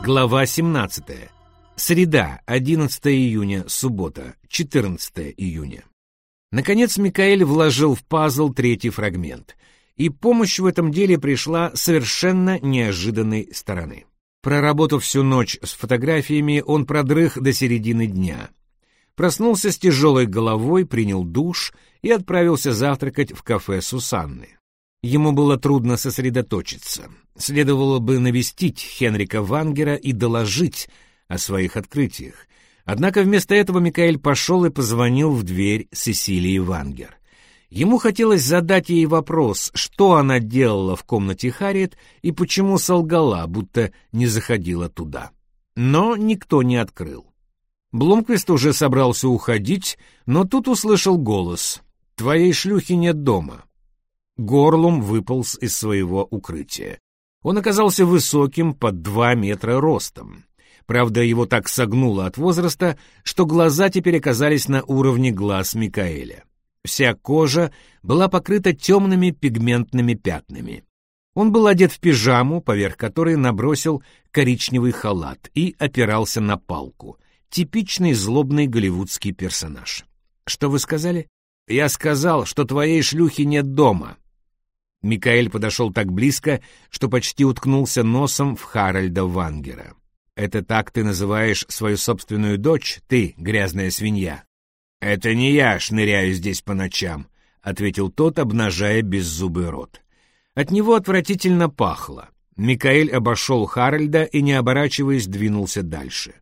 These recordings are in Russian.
Глава 17. Среда, 11 июня, суббота, 14 июня. Наконец Микаэль вложил в пазл третий фрагмент, и помощь в этом деле пришла совершенно неожиданной стороны. Проработав всю ночь с фотографиями, он продрых до середины дня. Проснулся с тяжелой головой, принял душ и отправился завтракать в кафе Сусанны. Ему было трудно сосредоточиться. Следовало бы навестить Хенрика Вангера и доложить о своих открытиях. Однако вместо этого Микаэль пошел и позвонил в дверь Сесилии Вангер. Ему хотелось задать ей вопрос, что она делала в комнате Харриет и почему солгала, будто не заходила туда. Но никто не открыл. Блумквист уже собрался уходить, но тут услышал голос: «Твоей шлюхи нет дома». Горлум выполз из своего укрытия. Он оказался высоким, под 2 метра ростом. Правда, его так согнуло от возраста, что глаза теперь оказались на уровне глаз Микаэля. Вся кожа была покрыта темными пигментными пятнами. Он был одет в пижаму, поверх которой набросил коричневый халат и опирался на палку. Типичный злобный голливудский персонаж. «Что вы сказали?» «Я сказал, что твоей шлюхи нет дома». Микаэль подошел так близко, что почти уткнулся носом в Харальда Вангера. «Это так ты называешь свою собственную дочь, ты, грязная свинья?» «Это не я шныряю здесь по ночам», — ответил тот, обнажая беззубый рот. От него отвратительно пахло. Микаэль обошел Харальда и, не оборачиваясь, двинулся дальше.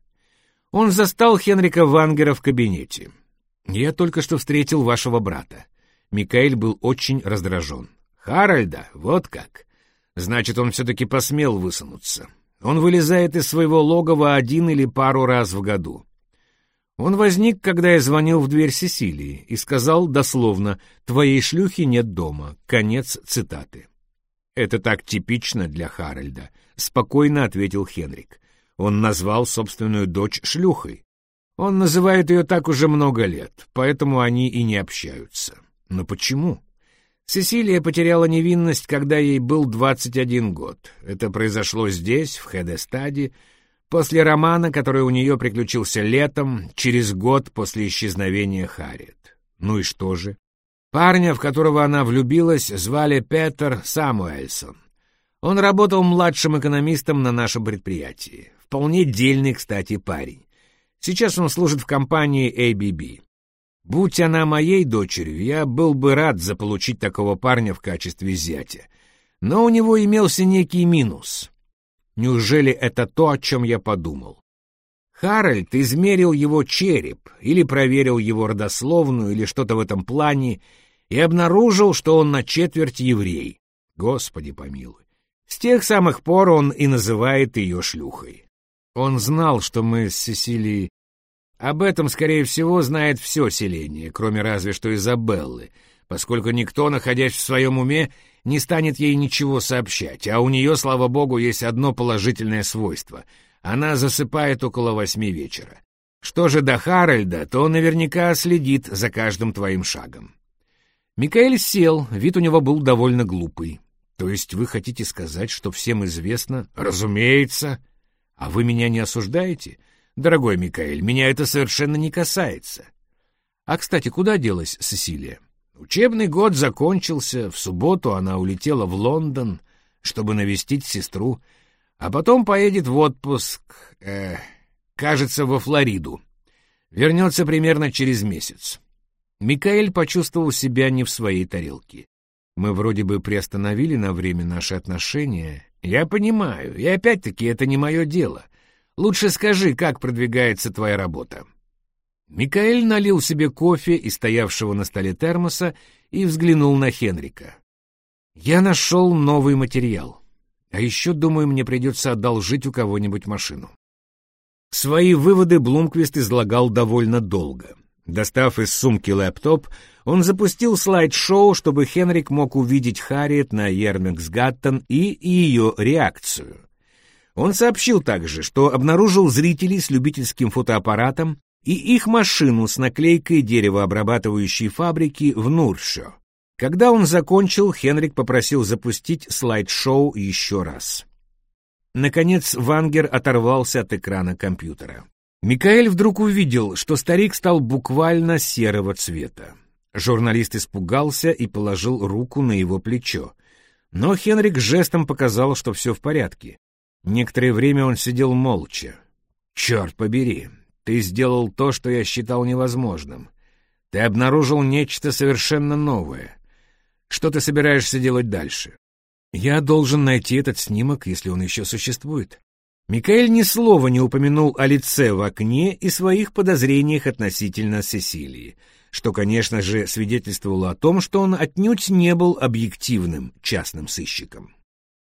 Он застал Хенрика Вангера в кабинете. «Я только что встретил вашего брата». Микаэль был очень раздражен. «Харальда? Вот как? Значит, он все-таки посмел высунуться. Он вылезает из своего логова 1 или пару раз в году. Он возник, когда я звонил в дверь Сесилии и сказал дословно: «Твоей шлюхи нет дома». Конец цитаты. «Это так типично для Харальда», — спокойно ответил Хенрик. Он назвал собственную дочь шлюхой. Он называет ее так уже много лет, поэтому они и не общаются. Но почему? Сесилия потеряла невинность, когда ей был 21 год. Это произошло здесь, в Хедестаде, после романа, который у нее приключился летом, через год после исчезновения Харриет. Ну и что же? Парня, в которого она влюбилась, звали Петер Самуэльсон. Он работал младшим экономистом на нашем предприятии. Вполне дельный, кстати, парень. Сейчас он служит в компании ABB. Будь она моей дочерью, я был бы рад заполучить такого парня в качестве зятя. Но у него имелся некий минус. Неужели это то, о чем я подумал? Харальд измерил его череп или проверил его родословную или что-то в этом плане и обнаружил, что он на четверть еврей. Господи помилуй. С тех самых пор он и называет ее шлюхой. Он знал, что мы с Сесилией... Об этом, скорее всего, знает все селение, кроме разве что Изабеллы, поскольку никто, находясь в своем уме, не станет ей ничего сообщать, а у нее, слава богу, есть одно положительное свойство — она засыпает около 8 вечера. Что же до Харальда, то он наверняка следит за каждым твоим шагом. Микаэль сел, вид у него был довольно глупый. То есть вы хотите сказать, что всем известно? Разумеется. А вы меня не осуждаете? Дорогой Микаэль, меня это совершенно не касается. А, кстати, куда делась Сесилия? Учебный год закончился, в субботу она улетела в Лондон, чтобы навестить сестру, а потом поедет в отпуск, кажется, во Флориду. Вернется примерно через месяц. Микаэль почувствовал себя не в своей тарелке. Мы вроде бы приостановили на время наши отношения. Я понимаю, и опять-таки это не мое дело. Лучше скажи, как продвигается твоя работа». Микаэль налил себе кофе из стоявшего на столе термоса и взглянул на Хенрика. «Я нашел новый материал. А еще, думаю, мне придется одолжить у кого-нибудь машину». Свои выводы Блумквист излагал довольно долго. Достав из сумки лэптоп, он запустил слайд-шоу, чтобы Хенрик мог увидеть Харриет на Ермексгаттен и ее реакцию. Он сообщил также, что обнаружил зрителей с любительским фотоаппаратом и их машину с наклейкой деревообрабатывающей фабрики в Нуршо. Когда он закончил, Хенрик попросил запустить слайд-шоу еще раз. Наконец Вангер оторвался от экрана компьютера. Микаэль вдруг увидел, что старик стал буквально серого цвета. Журналист испугался и положил руку на его плечо. Но Хенрик жестом показал, что все в порядке. Некоторое время он сидел молча. «Черт побери, ты сделал то, что я считал невозможным. Ты обнаружил нечто совершенно новое. Что ты собираешься делать дальше?» «Я должен найти этот снимок, если он еще существует». Микаэль ни слова не упомянул о лице в окне и своих подозрениях относительно Сесилии, что, конечно же, свидетельствовало о том, что он отнюдь не был объективным частным сыщиком.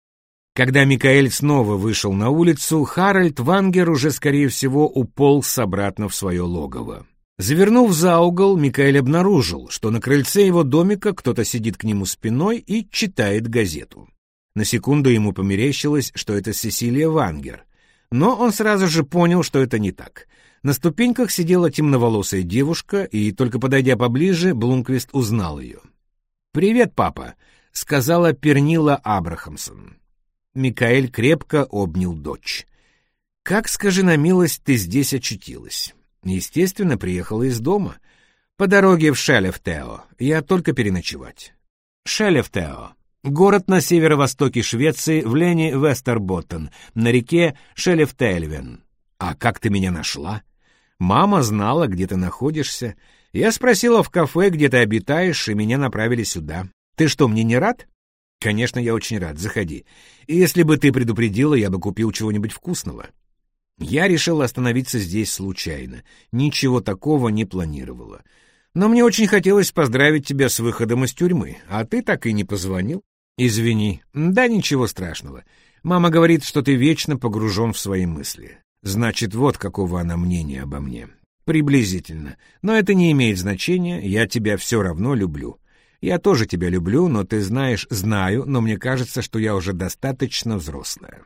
Когда Микаэль снова вышел на улицу, Харальд Вангер уже, скорее всего, уполз обратно в свое логово. Завернув за угол, Микаэль обнаружил, что на крыльце его домика кто-то сидит к нему спиной и читает газету. На секунду ему померещилось, что это Сесилия Вангер, но он сразу же понял, что это не так. На ступеньках сидела темноволосая девушка, и, только подойдя поближе, Блумквист узнал ее. «Привет, папа», — сказала Пернила Абрахамсон. Микаэль крепко обнял дочь. «Как, скажи на милость, ты здесь очутилась?» «Естественно, приехала из дома. По дороге в Шелефтео. Я только переночевать». Шелефтео. Город на северо-востоке Швеции, в лене Вестерботтен, на реке Шелефтельвен. «А как ты меня нашла?» «Мама знала, где ты находишься. Я спросила в кафе, где ты обитаешь, и меня направили сюда. Ты что, мне не рад?» «Конечно, я очень рад. Заходи. И если бы ты предупредила, я бы купил чего-нибудь вкусного». Я решила остановиться здесь случайно. Ничего такого не планировала. Но мне очень хотелось поздравить тебя с выходом из тюрьмы, а ты так и не позвонил. Извини. Да ничего страшного. Мама говорит, что ты вечно погружен в свои мысли. Значит, вот какого она мнения обо мне. Приблизительно. Но это не имеет значения, я тебя все равно люблю. Я тоже тебя люблю, но ты знаешь, знаю, но мне кажется, что я уже достаточно взрослая.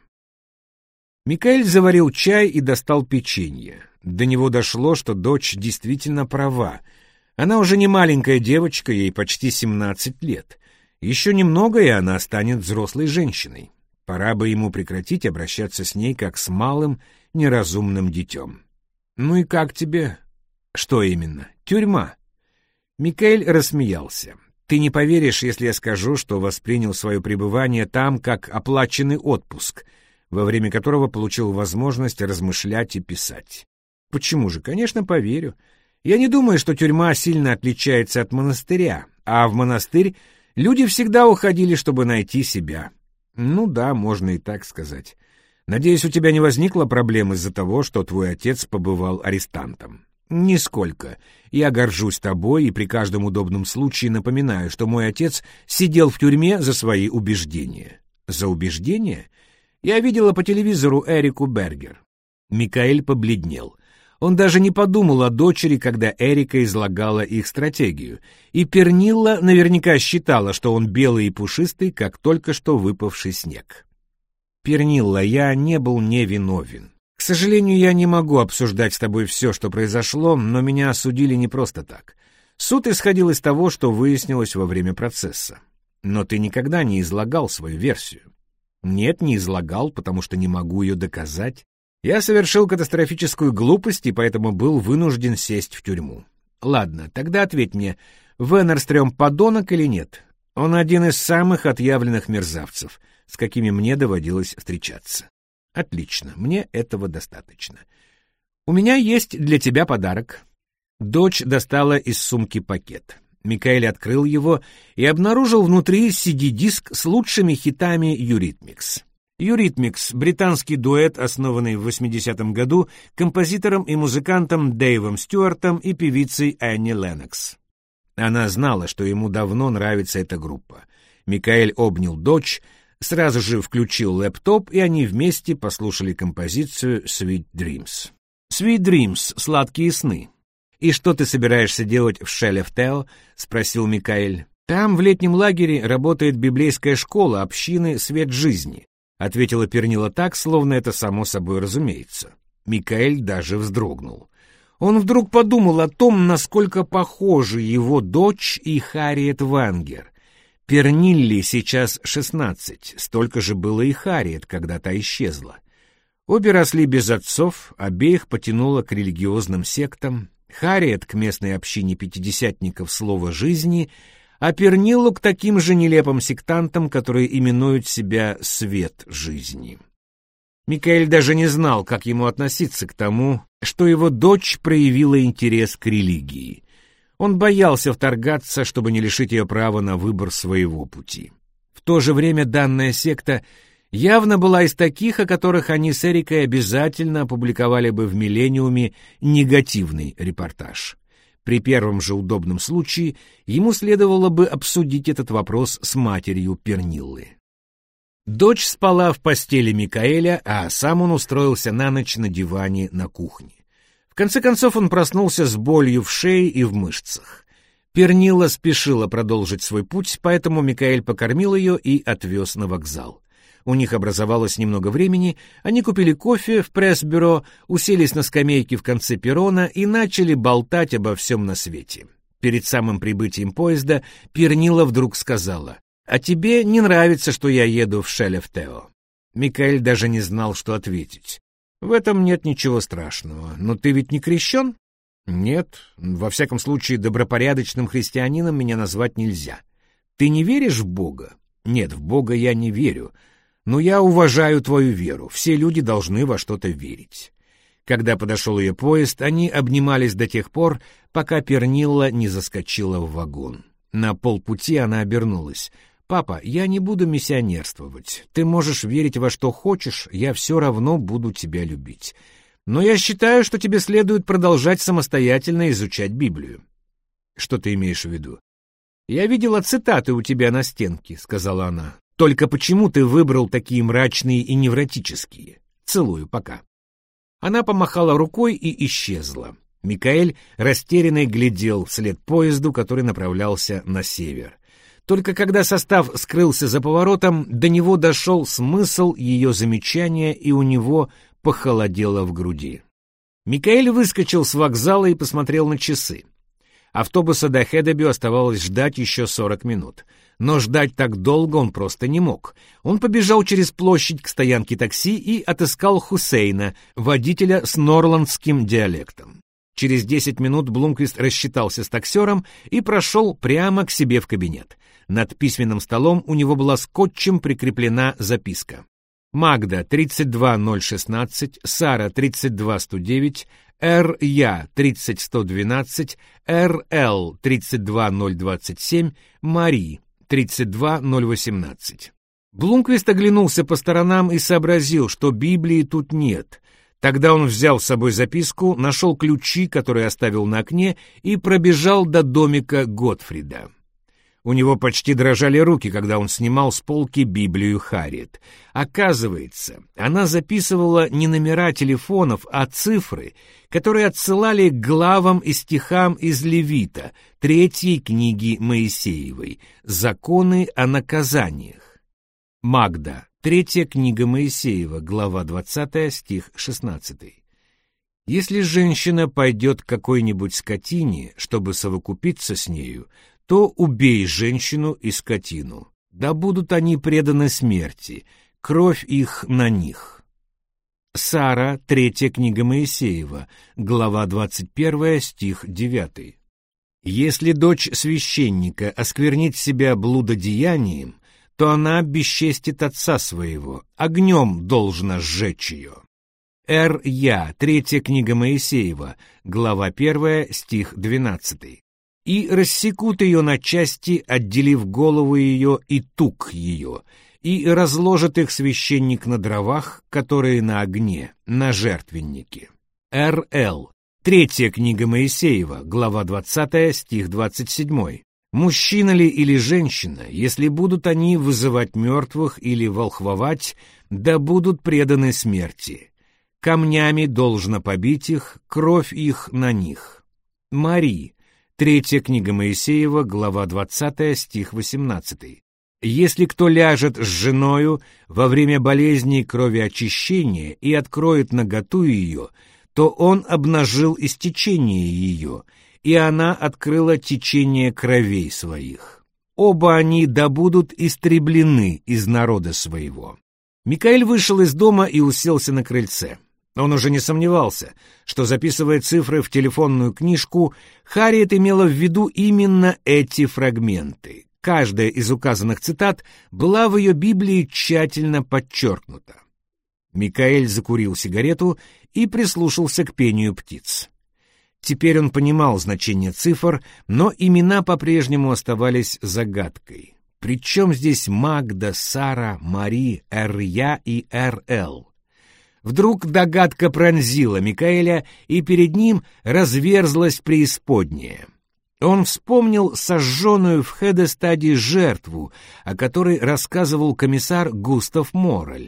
Микаэль заварил чай и достал печенье. До него дошло, что дочь действительно права. Она уже не маленькая девочка, ей почти 17 лет. Еще немного, и она станет взрослой женщиной. Пора бы ему прекратить обращаться с ней, как с малым, неразумным детем. «Ну и как тебе?» «Что именно?» «Тюрьма». Микаэль рассмеялся. «Ты не поверишь, если я скажу, что воспринял свое пребывание там как оплаченный отпуск, во время которого получил возможность размышлять и писать». «Почему же? Конечно, поверю. Я не думаю, что тюрьма сильно отличается от монастыря, а в монастырь люди всегда уходили, чтобы найти себя». «Ну да, можно и так сказать. Надеюсь, у тебя не возникло проблем из-за того, что твой отец побывал арестантом?» «Нисколько. Я горжусь тобой и при каждом удобном случае напоминаю, что мой отец сидел в тюрьме за свои убеждения». «За убеждения?» «Я видела по телевизору Эрику Бергер». Микаэль побледнел. Он даже не подумал о дочери, когда Эрика излагала их стратегию, и Пернилла наверняка считала, что он белый и пушистый, как только что выпавший снег. «Пернилла, я не был невиновен. К сожалению, я не могу обсуждать с тобой все, что произошло, но меня осудили не просто так. Суд исходил из того, что выяснилось во время процесса. Но ты никогда не излагал свою версию». «Нет, не излагал, потому что не могу ее доказать. Я совершил катастрофическую глупость и поэтому был вынужден сесть в тюрьму». «Ладно, тогда ответь мне, Венерстрём подонок или нет? Он один из самых отъявленных мерзавцев, с какими мне доводилось встречаться». «Отлично, мне этого достаточно. У меня есть для тебя подарок». Дочь достала из сумки пакет. Микаэль открыл его и обнаружил внутри CD-диск с лучшими хитами Eurythmics. Eurythmics — британский дуэт, основанный в 80-м году композитором и музыкантом Дэйвом Стюартом и певицей Энни Леннокс. Она знала, что ему давно нравится эта группа. Микаэль обнял дочь, сразу же включил лэптоп, и они вместе послушали композицию «Sweet Dreams». «Sweet Dreams» — «Сладкие сны». «И что ты собираешься делать в Шелефтео?» — спросил Микаэль. «Там в летнем лагере работает библейская школа общины «Свет жизни», — ответила Пернила так, словно это само собой разумеется. Микаэль даже вздрогнул. Он вдруг подумал о том, насколько похожи его дочь и Харриет Вангер. Пернилли сейчас 16, столько же было и Харриет, когда та исчезла. Обе росли без отцов, обеих потянуло к религиозным сектам, Харриет к местной общине пятидесятников слова жизни, а Перниллу к таким же нелепым сектантам, которые именуют себя «свет жизни». Микаэль даже не знал, как ему относиться к тому, что его дочь проявила интерес к религии. Он боялся вторгаться, чтобы не лишить ее права на выбор своего пути. В то же время данная секта явно была из таких, о которых они с Эрикой обязательно опубликовали бы в «Миллениуме» негативный репортаж. При первом же удобном случае ему следовало бы обсудить этот вопрос с матерью Перниллы. Дочь спала в постели Микаэля, а сам он устроился на ночь на диване на кухне. В конце концов он проснулся с болью в шее и в мышцах. Пернилла спешила продолжить свой путь, поэтому Микаэль покормил ее и отвез на вокзал. У них образовалось немного времени, они купили кофе в пресс-бюро, уселись на скамейке в конце перрона и начали болтать обо всем на свете. Перед самым прибытием поезда Пернилла вдруг сказала: «А тебе не нравится, что я еду в Шелефтео?» Микаэль даже не знал, что ответить. «В этом нет ничего страшного. Но ты ведь не крещен?» «Нет, во всяком случае, добропорядочным христианином меня назвать нельзя». «Ты не веришь в Бога?» «Нет, в Бога я не верю. Но я уважаю твою веру. Все люди должны во что-то верить». Когда подошел ее поезд, они обнимались до тех пор, пока Пернилла не заскочила в вагон. На полпути она обернулась. «Папа, я не буду миссионерствовать. Ты можешь верить во что хочешь, я все равно буду тебя любить. Но я считаю, что тебе следует продолжать самостоятельно изучать Библию». «Что ты имеешь в виду?» «Я видела цитаты у тебя на стенке», — сказала она. «Только почему ты выбрал такие мрачные и невротические? Целую, пока». Она помахала рукой и исчезла. Микаэль растерянно глядел вслед поезду, который направлялся на север. Только когда состав скрылся за поворотом, до него дошел смысл ее замечания, и у него похолодело в груди. Микаэль выскочил с вокзала и посмотрел на часы. Автобуса до Хедебю оставалось ждать еще 40 минут. Но ждать так долго он просто не мог. Он побежал через площадь к стоянке такси и отыскал Хусейна, водителя с норландским диалектом. Через 10 минут Блумквист рассчитался с таксером и прошел прямо к себе в кабинет. Над письменным столом у него была скотчем прикреплена записка. Магда 32016, Сара 32109, Р.Я. 30112, Р.Л. 32027, Мари 32018. Блумквист оглянулся по сторонам и сообразил, что Библии тут нет. Тогда он взял с собой записку, нашел ключи, которые оставил на окне, и пробежал до домика Готфрида. У него почти дрожали руки, когда он снимал с полки Библию Харриет. Оказывается, она записывала не номера телефонов, а цифры, которые отсылали к главам и стихам из Левита, 3 книги Моисеевой, «Законы о наказаниях». Магда, 3 книга Моисеева, глава 20, стих 16. «Если женщина пойдет к какой-нибудь скотине, чтобы совокупиться с нею, то убей женщину и скотину, да будут они преданы смерти, кровь их на них». Сара, 3 книга Моисеева, глава 21, стих 9. «Если дочь священника осквернит себя блудодеянием, то она бесчестит отца своего, огнем должна сжечь ее». Р.Я., 3 книга Моисеева, глава 1, стих 12. «И рассекут ее на части, отделив голову ее и тук ее, и разложит их священник на дровах, которые на огне, на жертвеннике». Р.Л., 3 книга Моисеева, глава 20, стих 27. «Мужчина ли или женщина, если будут они вызывать мертвых или волхвовать, да будут преданы смерти. Камнями должно побить их, кровь их на них». Мари, 3 книга Моисеева, глава 20, стих 18. «Если кто ляжет с женою во время болезни кровеочищения и откроет наготу ее, то он обнажил истечение ее, и она открыла течение кровей своих». оба они да будут истреблены из народа своего». Микаэль вышел из дома и уселся на крыльце. Он уже не сомневался, что, записывая цифры в телефонную книжку, Харриет имела в виду именно эти фрагменты. Каждая из указанных цитат была в ее Библии тщательно подчеркнута. Микаэль закурил сигарету и прислушался к пению птиц. Теперь он понимал значение цифр, но имена по-прежнему оставались загадкой. Причем здесь Магда, Сара, Мари, Р.Я. и Р.Л.? Вдруг догадка пронзила Микаэля, и перед ним разверзлась преисподняя. Он вспомнил сожженную в Хедестаде жертву, о которой рассказывал комиссар Густав Морель.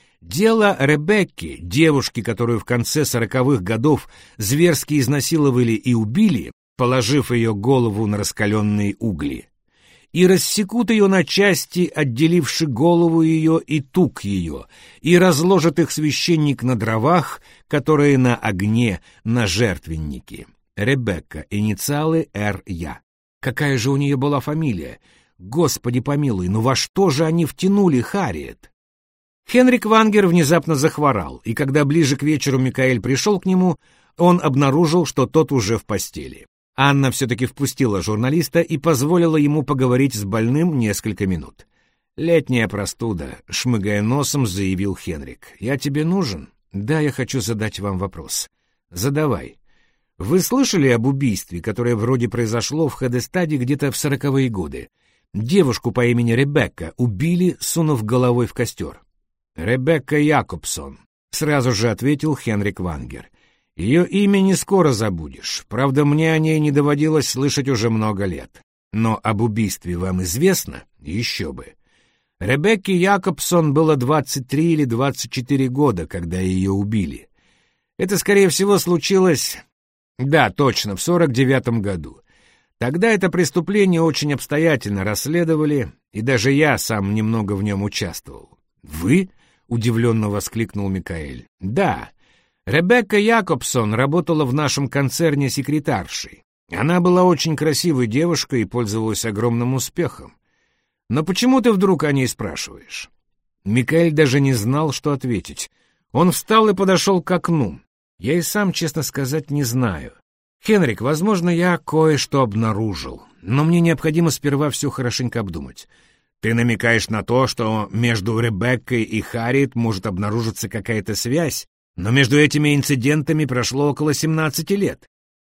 Дело Ребекки, девушки, которую в конце 40-х годов зверски изнасиловали и убили, положив ее голову на раскаленные угли. И рассекут ее на части, отделивши голову ее и тук ее, и разложит их священник на дровах, которые на огне, на жертвеннике. Ребекка, инициалы Р.Я. Какая же у нее была фамилия? Господи помилуй, ну во что же они втянули Харриет? Хенрик Вангер внезапно захворал, и когда ближе к вечеру Микаэль пришел к нему, он обнаружил, что тот уже в постели. Анна все-таки впустила журналиста и позволила ему поговорить с больным несколько минут. «Летняя простуда», — шмыгая носом, заявил Хенрик. «Я тебе нужен?» «Да, я хочу задать вам вопрос». «Задавай». «Вы слышали об убийстве, которое вроде произошло в Хедестаде где-то в 40-е годы? Девушку по имени Ребекка убили, сунув головой в костер». «Ребекка Якобсон», — сразу же ответил Хенрик Вангер. «Ее имя не скоро забудешь. Правда, мне о ней не доводилось слышать уже много лет. Но об убийстве вам известно? Еще бы. Ребекке Якобсон было 23 или 24 года, когда ее убили. Это, скорее всего, случилось... Да, точно, в 49-м году. Тогда это преступление очень обстоятельно расследовали, и даже я сам немного в нем участвовал». «Вы?» — удивленно воскликнул Микаэль. «Да». Ребекка Якобсон работала в нашем концерне секретаршей. Она была очень красивой девушкой и пользовалась огромным успехом. Но почему ты вдруг о ней спрашиваешь?» Микаэль даже не знал, что ответить. Он встал и подошел к окну. «Я и сам, честно сказать, не знаю. Хенрик, возможно, я кое-что обнаружил, но мне необходимо сперва все хорошенько обдумать. Ты намекаешь на то, что между Ребеккой и Харриет может обнаружиться какая-то связь? Но между этими инцидентами прошло около 17 лет.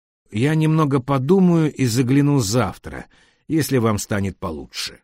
Я немного подумаю и загляну завтра, если вам станет получше».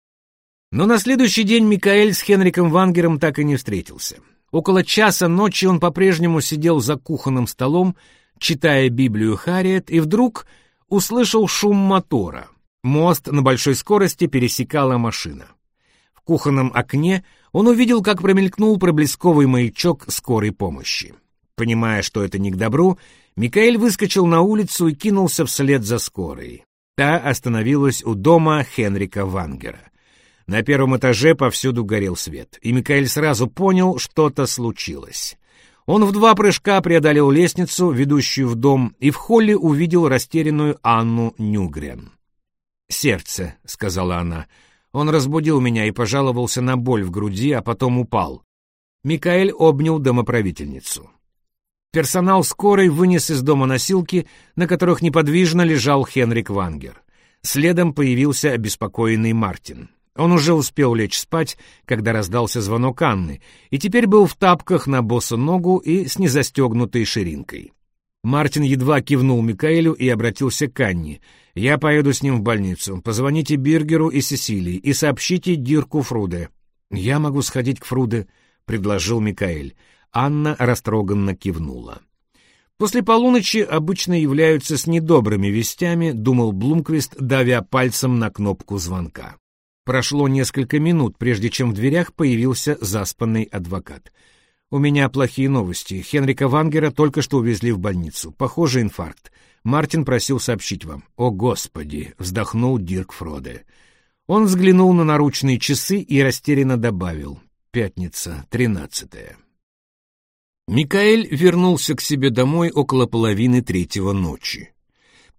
Но на следующий день Микаэль с Хенриком Вангером так и не встретился. Около часа ночи он по-прежнему сидел за кухонным столом, читая Библию Харриет, и вдруг услышал шум мотора. Мост на большой скорости пересекала машина. В кухонном окне он увидел, как промелькнул проблесковый маячок скорой помощи. Понимая, что это не к добру, Микаэль выскочил на улицу и кинулся вслед за скорой. Та остановилась у дома Хенрика Вангера. На первом этаже повсюду горел свет, и Микаэль сразу понял, что-то случилось. Он в 2 прыжка преодолел лестницу, ведущую в дом, и в холле увидел растерянную Анну Нюгрен. «Сердце», — сказала она. «Он разбудил меня и пожаловался на боль в груди, а потом упал». Микаэль обнял домоправительницу. Персонал скорой вынес из дома носилки, на которых неподвижно лежал Хенрик Вангер. Следом появился обеспокоенный Мартин. Он уже успел лечь спать, когда раздался звонок Анны, и теперь был в тапках на босу ногу и с незастегнутой ширинкой. Мартин едва кивнул Микаэлю и обратился к Анне. «Я поеду с ним в больницу. Позвоните Биргеру и Сесилии и сообщите Дирку Фруде». «Я могу сходить к Фруде», — предложил Микаэль. Анна растроганно кивнула. «После полуночи обычно являются с недобрыми вестями», — думал Блумквист, давя пальцем на кнопку звонка. Прошло несколько минут, прежде чем в дверях появился заспанный адвокат. «У меня плохие новости. Хенрика Вангера только что увезли в больницу. Похоже, инфаркт. Мартин просил сообщить вам». «О, Господи!» — вздохнул Дирк Фроде. Он взглянул на наручные часы и растерянно добавил: «Пятница, 13-е». Микаэль вернулся к себе домой около 2:30 ночи.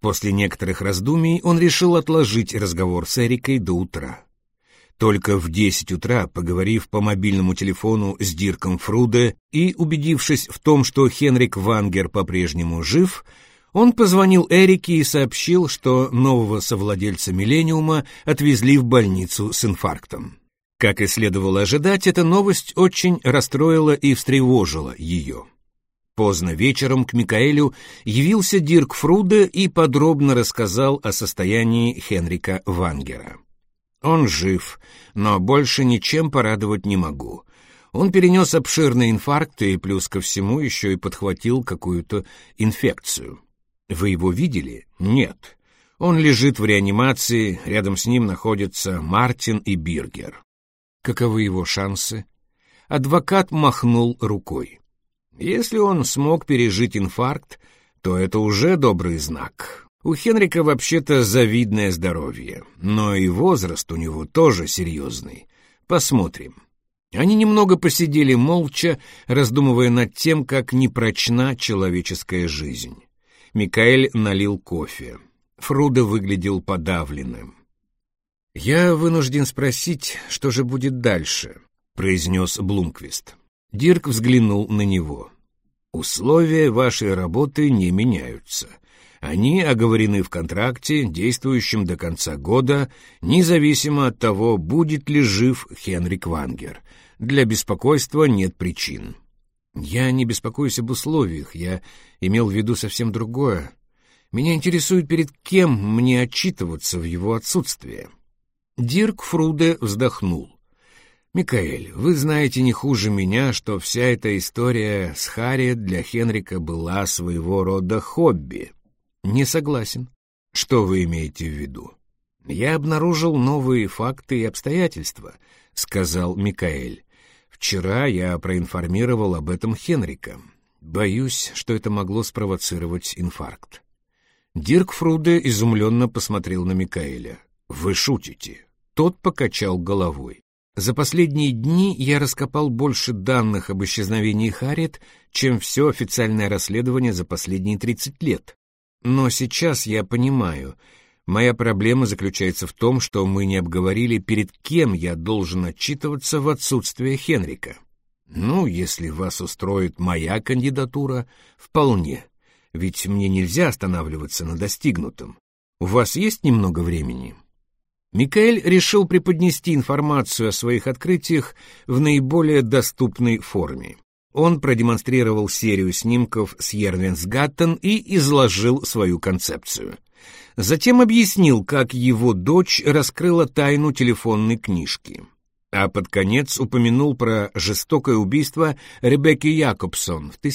После некоторых раздумий он решил отложить разговор с Эрикой до утра. Только в 10 утра, поговорив по мобильному телефону с Дирком Фруде и убедившись в том, что Хенрик Вангер по-прежнему жив, он позвонил Эрике и сообщил, что нового совладельца «Миллениума» отвезли в больницу с инфарктом. Как и следовало ожидать, эта новость очень расстроила и встревожила ее. Поздно вечером к Микаэлю явился Дирк Фруде и подробно рассказал о состоянии Хенрика Вангера. «Он жив, но больше ничем порадовать не могу. Он перенес обширный инфаркт и плюс ко всему еще и подхватил какую-то инфекцию. Вы его видели? Нет. Он лежит в реанимации, рядом с ним находятся Мартин и Биргер. Каковы его шансы?» Адвокат махнул рукой. «Если он смог пережить инфаркт, то это уже добрый знак. У Хенрика вообще-то завидное здоровье, но и возраст у него тоже серьезный. Посмотрим». Они немного посидели молча, раздумывая над тем, как непрочна человеческая жизнь. Микаэль налил кофе. Фруде выглядел подавленным. «Я вынужден спросить, что же будет дальше», — произнес Блумквист. Дирк взглянул на него. «Условия вашей работы не меняются. Они оговорены в контракте, действующем до конца года, независимо от того, будет ли жив Хенрик Вангер. Для беспокойства нет причин». «Я не беспокоюсь об условиях, я имел в виду совсем другое. Меня интересует, перед кем мне отчитываться в его отсутствие». Дирк Фруде вздохнул. «Микаэль, вы знаете не хуже меня, что вся эта история с Харриет для Хенрика была своего рода хобби». «Не согласен». «Что вы имеете в виду?» «Я обнаружил новые факты и обстоятельства», — сказал Микаэль. «Вчера я проинформировал об этом Хенрика. Боюсь, что это могло спровоцировать инфаркт». Дирк Фруде изумленно посмотрел на Микаэля. «Вы шутите?» Тот покачал головой. «За последние дни я раскопал больше данных об исчезновении Харриет, чем все официальное расследование за последние 30 лет. Но сейчас я понимаю, моя проблема заключается в том, что мы не обговорили, перед кем я должен отчитываться в отсутствие Хенрика. Ну, если вас устроит моя кандидатура, вполне, ведь мне нельзя останавливаться на достигнутом. У вас есть немного времени?» Микаэль решил преподнести информацию о своих открытиях в наиболее доступной форме. Он продемонстрировал серию снимков с Йервенсгаттен и изложил свою концепцию. Затем объяснил, как его дочь раскрыла тайну телефонной книжки. А под конец упомянул про жестокое убийство Ребекки Якобсон в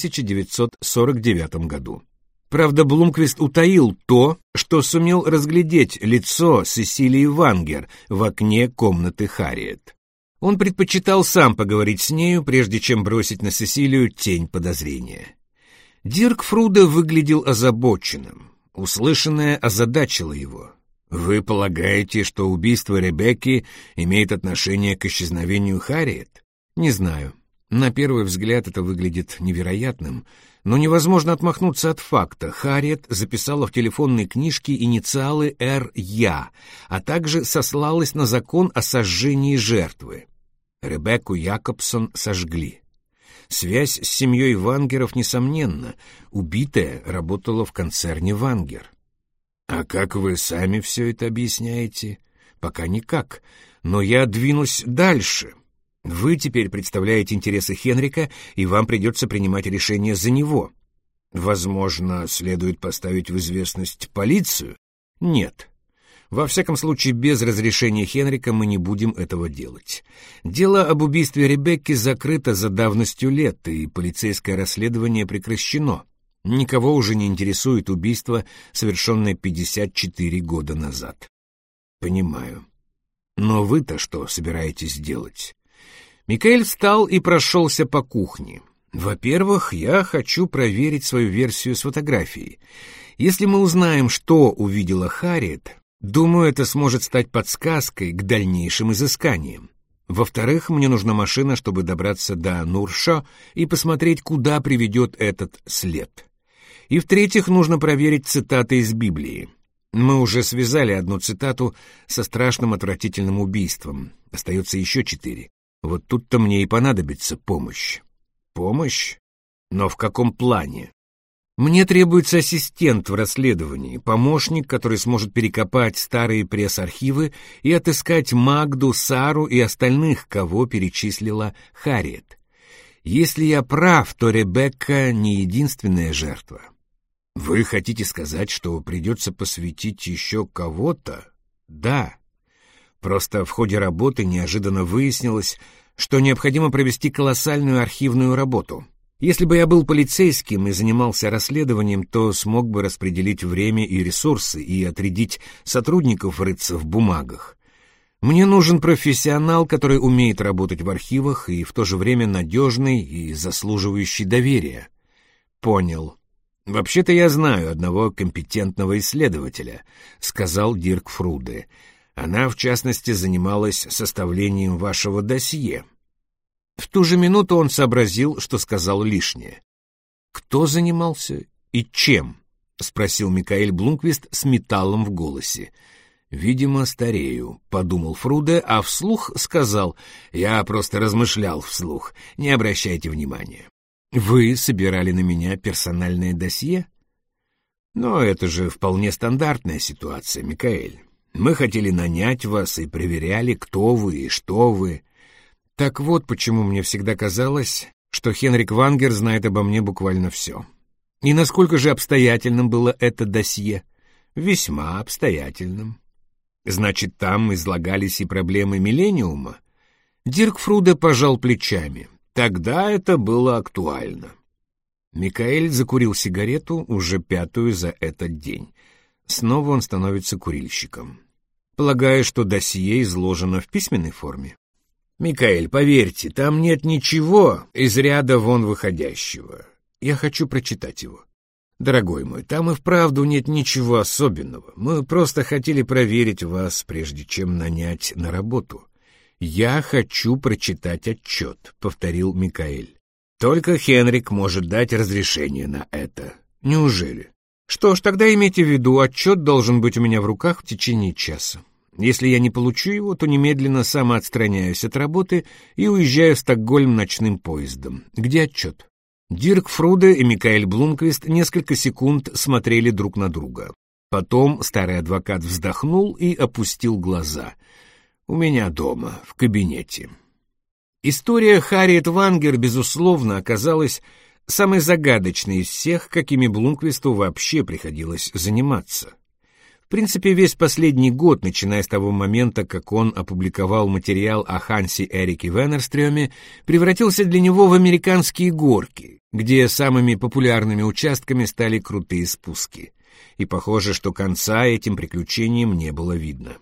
1949 году. Правда, Блумквист утаил то, что сумел разглядеть лицо Сесилии Вангер в окне комнаты Харриет. Он предпочитал сам поговорить с нею, прежде чем бросить на Сесилию тень подозрения. Дирк Фруде выглядел озабоченным. Услышанное озадачило его. «Вы полагаете, что убийство Ребекки имеет отношение к исчезновению Харриет?» «Не знаю. На первый взгляд это выглядит невероятным, но невозможно отмахнуться от факта. Харриет записала в телефонной книжке инициалы Р.Я., а также сослалась на закон о сожжении жертвы. Ребекку Якобсон сожгли. Связь с семьей Вангеров несомненна. Убитая работала в концерне Вангер». «А как вы сами все это объясняете?» «Пока никак, но я двинусь дальше. Вы теперь представляете интересы Хенрика, и вам придется принимать решение за него. Возможно, следует поставить в известность полицию?» «Нет. Во всяком случае, без разрешения Хенрика мы не будем этого делать. Дело об убийстве Ребекки закрыто за давностью лет, и полицейское расследование прекращено. Никого уже не интересует убийство, совершенное 54 года назад». «Понимаю. Но вы-то что собираетесь делать?» Микаэль встал и прошелся по кухне. «Во-первых, я хочу проверить свою версию с фотографией. Если мы узнаем, что увидела Харриет, думаю, это сможет стать подсказкой к дальнейшим изысканиям. Во-вторых, мне нужна машина, чтобы добраться до Нуршо и посмотреть, куда приведет этот след. И в-третьих, нужно проверить цитаты из Библии. Мы уже связали одну цитату со страшным отвратительным убийством. Остается еще 4. Вот тут-то мне и понадобится помощь. Помощь? Но в каком плане? Мне требуется ассистент в расследовании, помощник, который сможет перекопать старые пресс-архивы и отыскать Магду, Сару и остальных, кого перечислила Харриет. Если я прав, то Ребекка не единственная жертва. Вы хотите сказать, что придется посвятить еще кого-то? Да. Просто в ходе работы неожиданно выяснилось, что необходимо провести колоссальную архивную работу. Если бы я был полицейским и занимался расследованием, то смог бы распределить время и ресурсы и отрядить сотрудников рыться в бумагах. Мне нужен профессионал, который умеет работать в архивах и в то же время надежный и заслуживающий доверия. Понял. Вообще-то я знаю одного компетентного исследователя, сказал Дирк Фруде. Она, в частности, занималась составлением вашего досье. В ту же минуту он сообразил, что сказал лишнее. «Кто занимался и чем?» — спросил Микаэль Блумквист с металлом в голосе. «Видимо, старею», — подумал Фруде, а вслух сказал: «Я просто размышлял вслух, не обращайте внимания». «Вы собирали на меня персональное досье?» «Но это же вполне стандартная ситуация, Микаэль. Мы хотели нанять вас и проверяли, кто вы и что вы. Так вот, почему мне всегда казалось, что Хенрик Вангер знает обо мне буквально все. И насколько же обстоятельным было это досье? Весьма обстоятельным. Значит, там излагались и проблемы Миллениума?» Дирк Фруде пожал плечами. Тогда это было актуально. Микаэль закурил сигарету, уже 5-ю за этот день. Снова он становится курильщиком. Полагаю, что досье изложено в письменной форме. Микаэль, поверьте, там нет ничего из ряда вон выходящего. Я хочу прочитать его. Дорогой мой, там и вправду нет ничего особенного. Мы просто хотели проверить вас, прежде чем нанять на работу. «Я хочу прочитать отчет», — повторил Микаэль. «Только Хенрик может дать разрешение на это». «Неужели? Что ж, тогда имейте в виду, отчет должен быть у меня в руках в течение часа. Если я не получу его, то немедленно самоотстраняюсь от работы и уезжаю в Стокгольм ночным поездом. Где отчет?» Дирк Фруде и Микаэль Блумквист несколько секунд смотрели друг на друга. Потом старый адвокат вздохнул и опустил глаза. «У меня дома, в кабинете». История Харриет Вангер, безусловно, оказалась самой загадочной из всех, какими Блумквисту вообще приходилось заниматься. В принципе, весь последний год, начиная с того момента, как он опубликовал материал о Хансе Эрике Венерстрёме, превратился для него в американские горки, где самыми популярными участками стали крутые спуски. И похоже, что конца этим приключениям не было видно.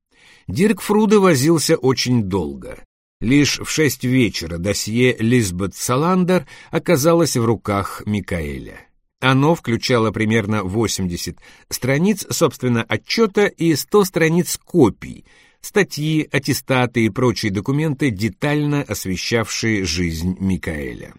Дирк Фруде возился очень долго. Лишь в 6 вечера досье Лизбет Саландер оказалось в руках Микаэля. Оно включало примерно 80 страниц, собственно, отчета и 100 страниц копий, статьи, аттестаты и прочие документы, детально освещавшие жизнь Микаэля.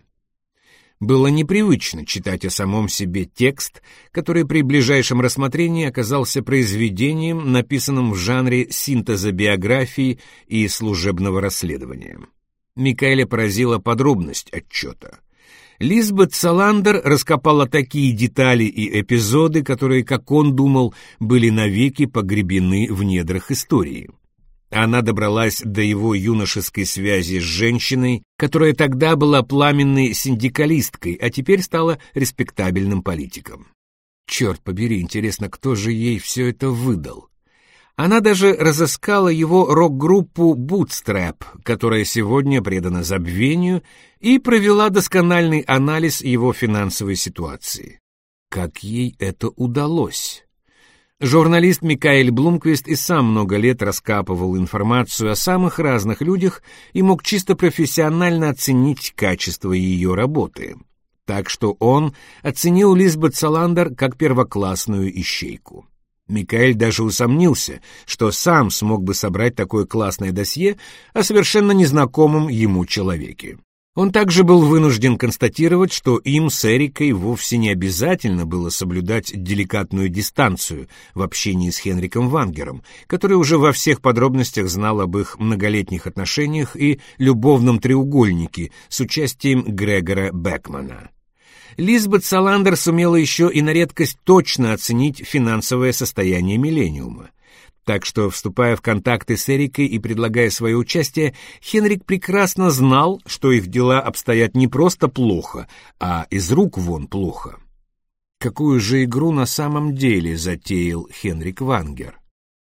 Было непривычно читать о самом себе текст, который при ближайшем рассмотрении оказался произведением, написанным в жанре синтеза биографии и служебного расследования. Микаэля поразила подробность отчета. Лизбет Саландер раскопала такие детали и эпизоды, которые, как он думал, были навеки погребены в недрах истории. Она добралась до его юношеской связи с женщиной, которая тогда была пламенной синдикалисткой, а теперь стала респектабельным политиком. Черт побери, интересно, кто же ей все это выдал? Она даже разыскала его рок-группу Bootstrap, которая сегодня предана забвению, и провела доскональный анализ его финансовой ситуации. Как ей это удалось? Журналист Микаэль Блумквист и сам много лет раскапывал информацию о самых разных людях и мог чисто профессионально оценить качество ее работы. Так что он оценил Лизбет Саландер как первоклассную ищейку. Микаэль даже усомнился, что сам смог бы собрать такое классное досье о совершенно незнакомом ему человеке. Он также был вынужден констатировать, что им с Эрикой вовсе не обязательно было соблюдать деликатную дистанцию в общении с Хенриком Вангером, который уже во всех подробностях знал об их многолетних отношениях и любовном треугольнике с участием Грегора Бекмана. Лизбет Саландер сумела еще и на редкость точно оценить финансовое состояние «Миллениума». Так что, вступая в контакты с Эрикой и предлагая свое участие, Хенрик прекрасно знал, что их дела обстоят не просто плохо, а из рук вон плохо. Какую же игру на самом деле затеял Хенрик Вангер?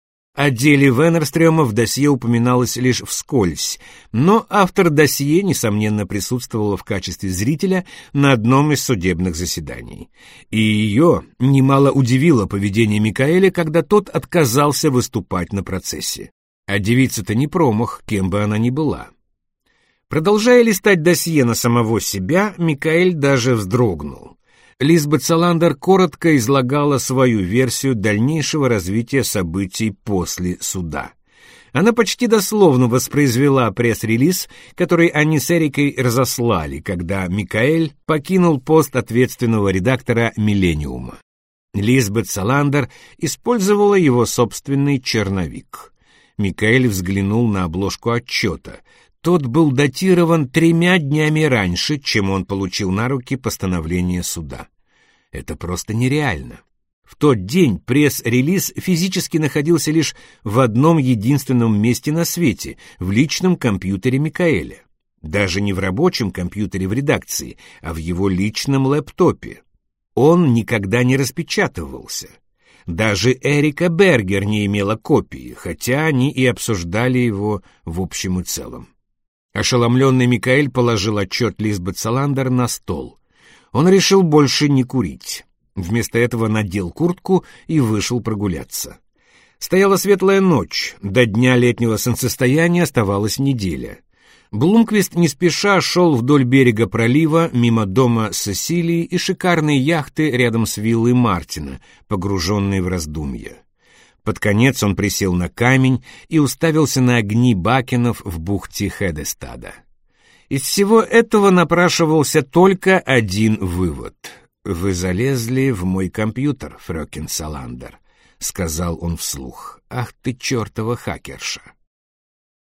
О деле Венерстрёма в досье упоминалось лишь вскользь, но автор досье, несомненно, присутствовала в качестве зрителя на одном из судебных заседаний. И ее немало удивило поведение Микаэля, когда тот отказался выступать на процессе. А девица-то не промах, кем бы она ни была. Продолжая листать досье на самого себя, Микаэль даже вздрогнул. Лизбет Саландер коротко излагала свою версию дальнейшего развития событий после суда. Она почти дословно воспроизвела пресс-релиз, который они с Эрикой разослали, когда Микаэль покинул пост ответственного редактора «Миллениума». Лизбет Саландер использовала его собственный черновик. Микаэль взглянул на обложку отчета. Тот был датирован 3 днями раньше, чем он получил на руки постановление суда. Это просто нереально. В тот день пресс-релиз физически находился лишь в одном единственном месте на свете, в личном компьютере Микаэля. Даже не в рабочем компьютере в редакции, а в его личном лэптопе. Он никогда не распечатывался. Даже Эрика Бергер не имела копии, хотя они и обсуждали его в общем и целом. Ошеломленный Микаэль положил отчет Лизбет Саландер на стол. Он решил больше не курить. Вместо этого надел куртку и вышел прогуляться. Стояла светлая ночь, до дня летнего солнцестояния оставалась неделя. Блумквист не спеша шел вдоль берега пролива, мимо дома Сесилии и шикарной яхты рядом с виллой Мартина, погруженной в раздумья. Под конец он присел на камень и уставился на огни бакенов в бухте Хедестада. Из всего этого напрашивался только один вывод. «Вы залезли в мой компьютер, фрёкен Саландер», — сказал он вслух. «Ах ты чертова хакерша!»